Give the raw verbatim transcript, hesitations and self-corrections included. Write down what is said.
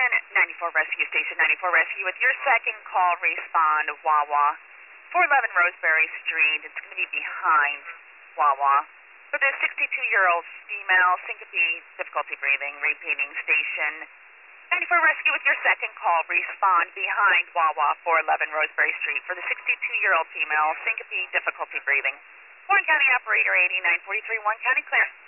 Attention, ninety-four Rescue Station, ninety-four Rescue. With your second call, respond Wawa. four eleven Roseberry Street. It's going to be behind Wawa. For the sixty-two-year-old female, syncope, difficulty breathing, repeating station. ninety-four Rescue with your second call, respond behind Wawa, four eleven Roseberry Street. For the sixty-two-year-old female, syncope, difficulty breathing. Warren County Operator eighty-nine forty-three, Warren County, clear.